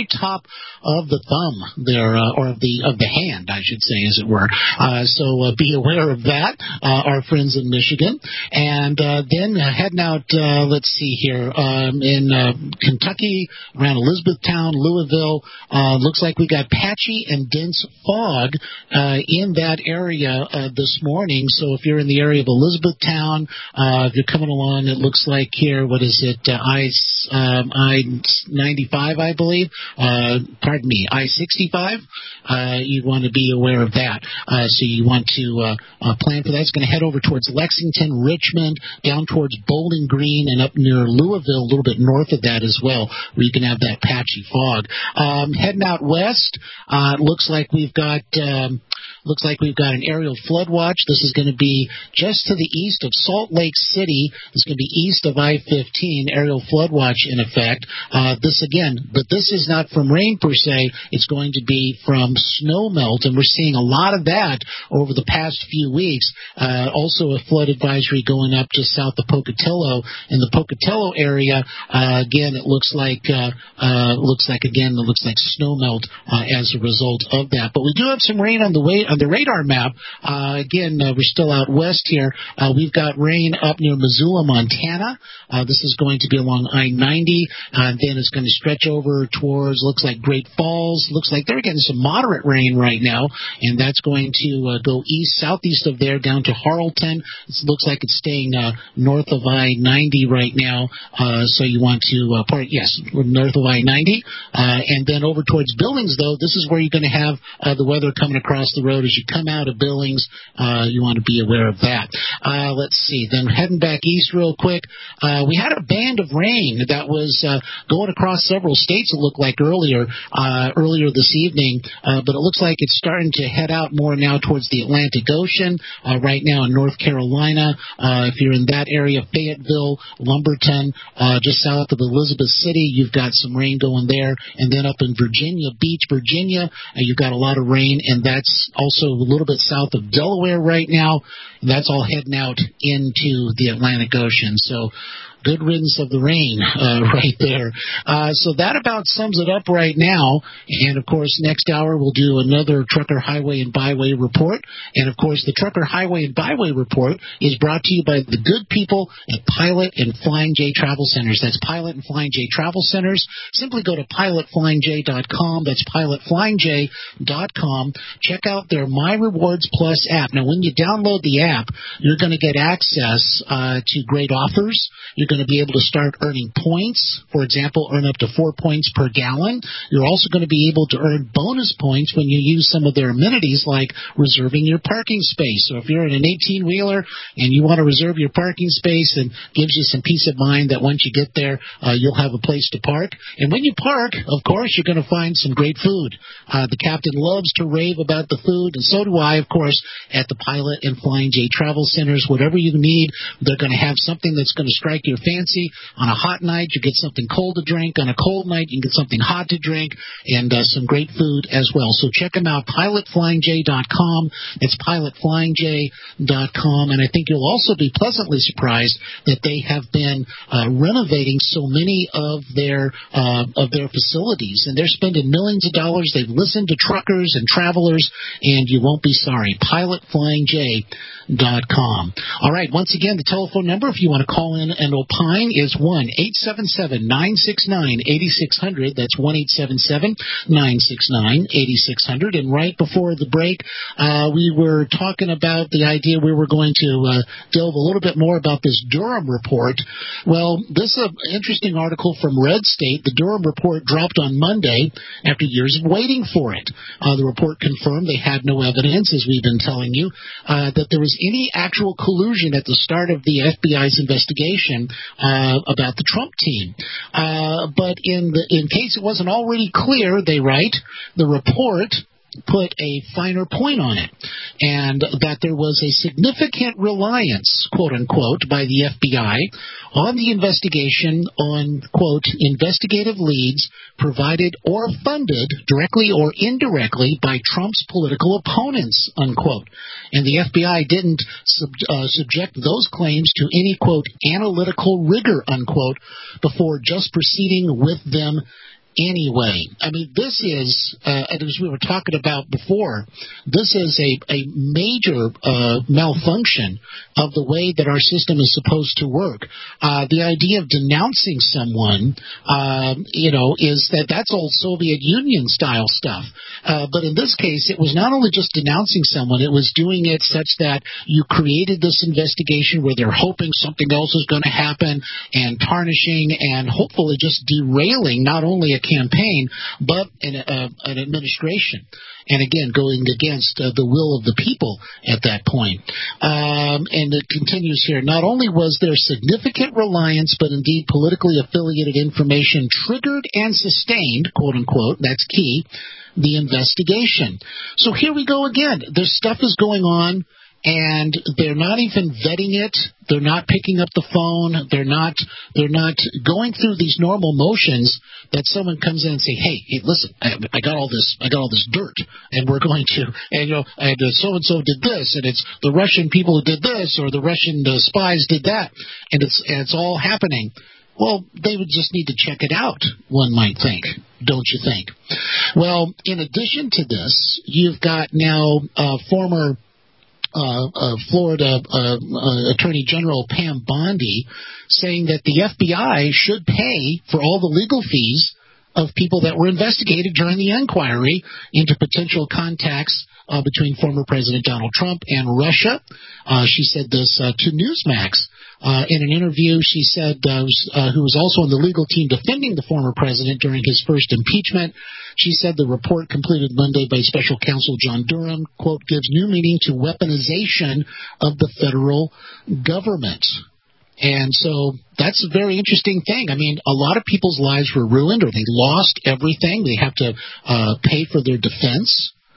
top of the thumb there, uh, or of the of the hand, I should say, as it were. Uh, so uh, be aware of that, uh, our friends in Michigan. And uh, then uh, heading out, uh, let's see here, um, in uh, Kentucky, around Elizabethtown, Louisville, uh, looks like we got patchy and dense fog uh, in that area uh, this morning. So if you're in the area of Elizabethtown, uh, if you're coming along, it looks like here, what is it, uh, I, um, I ninety-five, I believe, uh, pardon me, I sixty-five, uh, you want to be aware of that. Uh, so you want to uh, uh, plan for that. It's going to head over towards Lexington, Richmond, down towards Bowling Green, and up near Louisville, a little bit north of that as well, where you can have that patchy fog. Um, heading out west, uh, it looks like we've got um, looks like we've got an aerial flood watch. This is going to be just to the east of Salt Lake City. It's going to be east of I fifteen, aerial flood watch in effect. Uh, this again, but this is not from rain per se. It's going to be from snow melt, and we're seeing a lot of that over the past few weeks. Uh, also a flood advisory going up just south of Pocatello. In the Pocatello area, uh, again, it looks like, uh, uh, looks like again, it looks like snow melt uh, as a result of that. But we do have some rain on the way on the radar map. Uh, again, uh, we're still out west here. Uh, we've got rain up near Missoula, Montana. Uh, this is going to be along I ninety, uh, and then it's going to stretch over towards, looks like Great Falls. Looks like they're getting some moderate rain right now, and that's going to uh, go east, southeast of there down to Harlton. It looks like it's staying uh, north of I ninety right now, uh, so you want to, uh, part, yes, north of I ninety, uh, and then over towards Billings, though, this is where you're going to have uh, the weather coming across the road as you come out of Billings. Uh, you want to be aware of that. Uh, let's see, then heading back east real quick, uh, we had a band of rain that was uh, going across several states, it looked like earlier, uh, earlier this evening, uh, but it looks like it's starting to head out more now towards the Atlantic Ocean, uh, right now in North Carolina. Uh, if you're in that area, Fayetteville, Lumberton, uh, just south of Elizabeth City, you've got some rain going there. And then up in Virginia Beach, Virginia, uh, you've got a lot of rain, and that's also a little bit south of Delaware right now. And that's all heading out into the Atlantic Ocean. So good riddance of the rain uh, right there. Uh, so that about sums it up right now. And, of course, next hour we'll do another Trucker Highway and Byway report. And, of course, the Trucker Highway and Byway report is brought to you by the good people at Pilot and Flying J Travel Centers. That's Pilot and Flying J Travel Centers. Simply go to pilot flying j dot com. That's pilot flying j dot com. Check out their My Rewards Plus app. Now, when you download the app, you're going to get access uh, to great offers. You're going to be able to start earning points. For example, earn up to four points per gallon. You're also going to be able to earn bonus points when you use some of their amenities like reserving your parking space. So if you're in an eighteen-wheeler and you want to reserve your parking space, and gives you some peace of mind that once you get there, uh, you'll have a place to park. And when you park, of course, you're going to find some great food. Uh, the captain loves to rave about the food, and so do I, of course, at the Pilot and Flying J Travel Centers. Whatever you need, they're going to have something that's going to strike your fancy. On a hot night, you get something cold to drink. On a cold night, you can get something hot to drink, and uh, some great food as well. So check them out, pilot flying j dot com. It's pilot flying j dot com, and I think you'll also be pleasantly surprised that they have been uh, renovating so many of their uh, of their facilities, and they're spending millions of dollars. They've listened to truckers and travelers, and you won't be sorry. pilot flying j dot com. All right, once again, the telephone number, if you want to call in and opine, is one eight seven seven, nine six nine, eight six zero zero. That's one eight seven seven, nine six nine, eight six zero zero. And right before the break, uh, we were talking about the idea we were going to uh, delve a little bit more about this Durham report. Well, this is an interesting article from Red State. The Durham report dropped on Monday after years of waiting for it. Uh, the report confirmed they had no evidence, as we've been telling you, uh, that there was any actual collusion at the start of the F B I's investigation uh, about the Trump team. Uh, but in the in case it wasn't already clear, they write, the report put a finer point on it, and that there was a significant reliance, quote unquote, by the F B I on the investigation on, quote, investigative leads provided or funded directly or indirectly by Trump's political opponents, unquote. And the F B I didn't sub, uh, subject those claims to any, quote, analytical rigor, unquote, before just proceeding with them anyway. I mean, this is, uh, as we were talking about before, this is a, a major uh, malfunction of the way that our system is supposed to work. Uh, the idea of denouncing someone, uh, you know, is that that's old Soviet Union style stuff. Uh, but in this case, it was not only just denouncing someone, it was doing it such that you created this investigation where they're hoping something else is going to happen and tarnishing and hopefully just derailing not only a campaign but an, uh, an administration. And again, going against uh, the will of the people at that point. Um, and it continues here. Not only was there significant reliance, but indeed politically affiliated information triggered and sustained, quote unquote, that's key, the investigation. So here we go again. This stuff is going on, and they're not even vetting it. They're not picking up the phone. They're not. They're not going through these normal motions that someone comes in and say, "Hey, hey, listen, I, I got all this. I got all this dirt, and we're going to, and you know, and so and so did this, and it's the Russian people who did this, or the Russian uh, spies did that, and it's and it's all happening." Well, they would just need to check it out, one might think, don't you think? Well, in addition to this, you've got now uh, former Uh, uh, Florida uh, uh, Attorney General Pam Bondi saying that the F B I should pay for all the legal fees of people that were investigated during the inquiry into potential contacts uh, between former President Donald Trump and Russia. Uh, she said this uh, to Newsmax. Uh, in an interview, she said, uh, was, uh, who was also on the legal team defending the former president during his first impeachment, she said the report completed Monday by special counsel John Durham, quote, gives new meaning to weaponization of the federal government. And so that's a very interesting thing. I mean, a lot of people's lives were ruined or they lost everything. They have to uh, pay for their defense.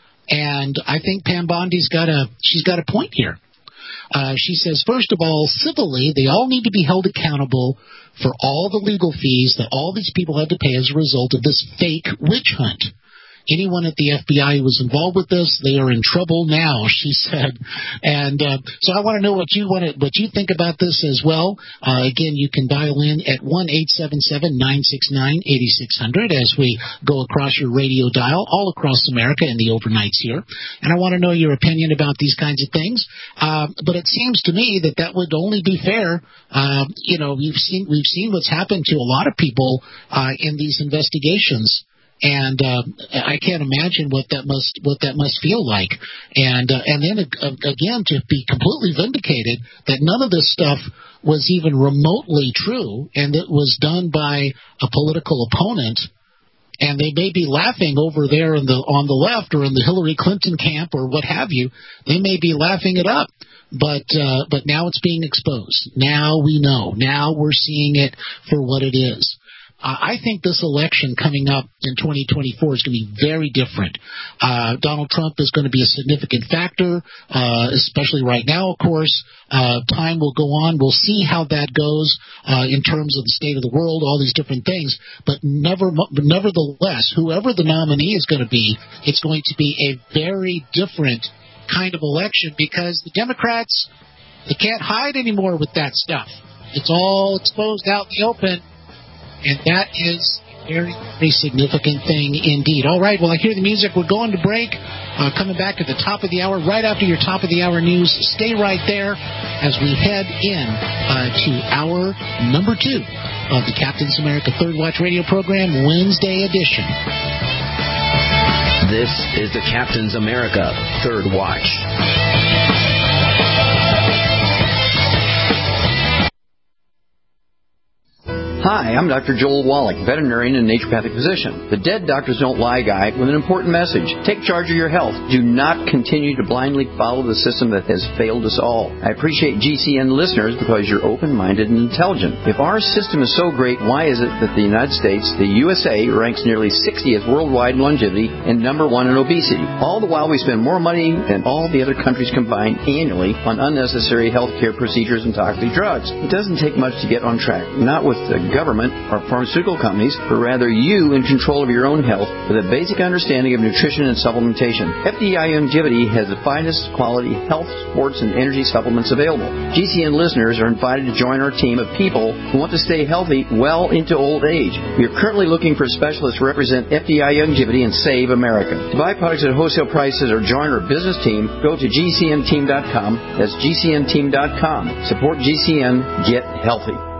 And I think Pam Bondi's got a, she's got a point here. Uh, she says, first of all, civilly, they all need to be held accountable for all the legal fees that all these people had to pay as a result of this fake witch hunt. Anyone at the F B I who was involved with this, they are in trouble now, she said. And uh, so I want to know what you want to, what you think about this as well. Uh, again, you can dial in at one eight seven seven, nine six nine, eight six zero zero as we go across your radio dial all across America in the overnights here. And I want to know your opinion about these kinds of things. Uh, but it seems to me that that would only be fair. Uh, you know, we've seen we've seen what's happened to a lot of people uh, in these investigations. And uh, I can't imagine what that must what that must feel like. And uh, and then uh, again, to be completely vindicated that none of this stuff was even remotely true, and it was done by a political opponent. And they may be laughing over there in the on the left or in the Hillary Clinton camp or what have you. They may be laughing it up. But uh, but now it's being exposed. Now we know. Now we're seeing it for what it is. Uh, I think this election coming up in twenty twenty-four is going to be very different. Uh, Donald Trump is going to be a significant factor, uh, especially right now, of course. Uh, time will go on. We'll see how that goes uh, in terms of the state of the world, all these different things. But never, nevertheless, whoever the nominee is going to be, it's going to be a very different kind of election because the Democrats, they can't hide anymore with that stuff. It's all exposed out in the open. And that is a very, very significant thing indeed. All right, well, I hear the music. We're going to break. Uh, coming back at the top of the hour, right after your top of the hour news. Stay right there as we head in uh, to hour number two of the Captain's America Third Watch radio program, Wednesday edition. This is the Captain's America Third Watch. Hi, I'm Doctor Joel Wallach, veterinarian and naturopathic physician. The Dead Doctors Don't Lie guy with an important message. Take charge of your health. Do not continue to blindly follow the system that has failed us all. I appreciate G C N listeners because you're open-minded and intelligent. If our system is so great, why is it that the United States, the U S A, ranks nearly sixtieth worldwide in longevity and number one in obesity? All the while we spend more money than all the other countries combined annually on unnecessary health care procedures and toxic drugs. It doesn't take much to get on track, not with the government or pharmaceutical companies, but rather you in control of your own health with a basic understanding of nutrition and supplementation. F D I Longevity has the finest quality health, sports, and energy supplements available. G C N listeners are invited to join our team of people who want to stay healthy well into old age. We are currently looking for specialists to represent F D I Longevity and save America. To buy products at wholesale prices or join our business team, go to G C N team dot com. That's G C N team dot com. Support G C N. Get healthy.